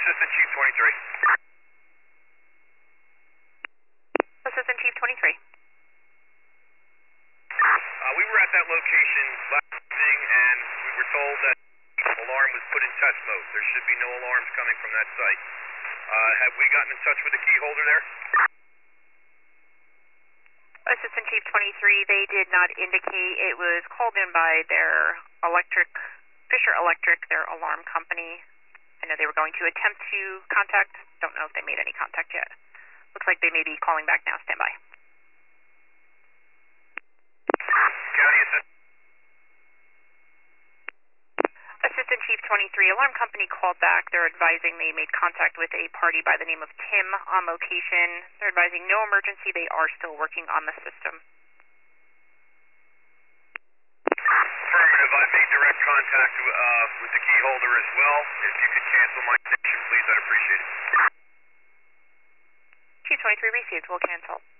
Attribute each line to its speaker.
Speaker 1: Assistant Chief 23.
Speaker 2: Assistant Chief 23.
Speaker 1: We were at that location last evening, and we were told that the alarm was put in test mode. There should be no alarms coming from that site. Have we gotten in touch with the key holder there?
Speaker 2: Assistant Chief 23, they did not indicate. It was called in by their Fisher Electric, their alarm company. I know they were going to attempt to contact. Don't know if they made any contact yet. Looks like they may be calling back now. Stand by.
Speaker 1: County Assistant.
Speaker 2: Assistant Chief 23, alarm company called back. They're advising they made contact with a party by the name of Tim on location. They're advising no emergency. They are still working on the system.
Speaker 1: Affirmative. I made direct contact with the key holder as well. If you could cancel my station, please, I'd appreciate it.
Speaker 2: Chief 23 received. We'll cancel.